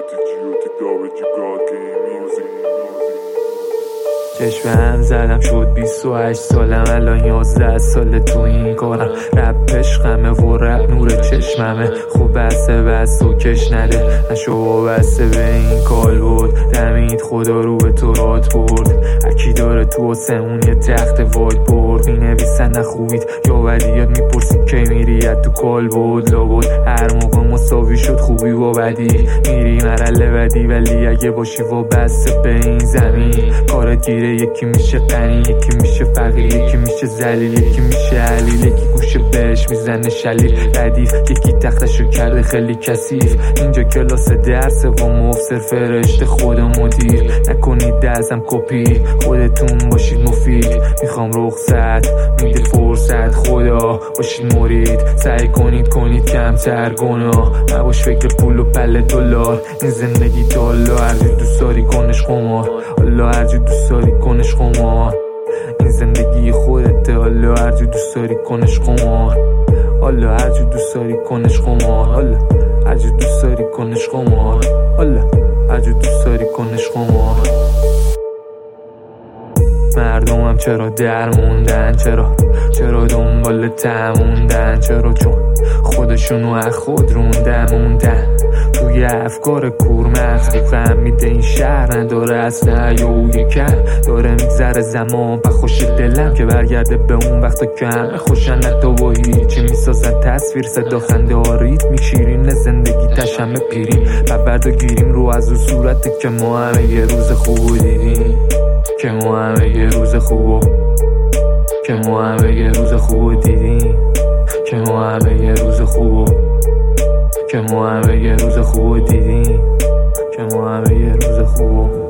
چشم هم زدم شد 28 سالم الان 11 ساله تو این کارم. رپ عشقمه و رپ نور چشممه. خب بس و کش نده نشو وابسته به این کال بود. دمید خدا رو به تو رات برد. اکی داره تو آسمون یه تخت وایت برد. می نویسن نخوبید یا بدیات میپرسی که میریت تو کال بود. لابد هر موقع مساوی شد خوبی و بدی میری مرحله بدی. ولی اگه باشی وابسته به این زمین کارت گیره. یکی میشه غنی یکی میشه فقیر یکی میشه ذلیل یکی میشه علیل یکی گوشه بهش میزنه شلیل ردیف یکی تختشو کرده خیلی کثیف. اینجا کلاس درسه و مفسر فرشته خود مدیر. نکنید ازم کپی خودتون باشید مفید. میخوام رخصت میده فرصت خدا باشید مرید. سعی کنید کمتر گناه نباش فکر پول و پله دلار. این زندگی دالا هرجی دوست داری کنش قمار. حالا هرجی دوست داری کنش قمار. این زندگی خودته حالا هرجی دوست داری کنش قمار. حالا هرجی دوست داری کنش قمار. حالا هرجی دوست داری کنش قمار. حالا هرجی دوست داری کنش قمار. مردمم چرا در موندن؟ چرا دنبال تموندن؟ چرا چون خودشونو از خود موندن توی افکار کورمغز. فهمیده این شهر نداره اصلا یا یکم داره میگذره زمان. بخوش دلم که برگرده به اون وقتا که همه خوشن نتا با هیچی میسازن تصویر صدا خنده ها ریتم شیرین زندگی تشمه پیریم. ببرد و گیریم رو از اون صورته که ما همه یه روز خوب دیدیم. که ما همه یه روز خوب که ما همه یه روز خوب دیدیم. که ما همه یه روز خوب که ما همه یه روز خوب دیدیم. که ما همه یه روز خوب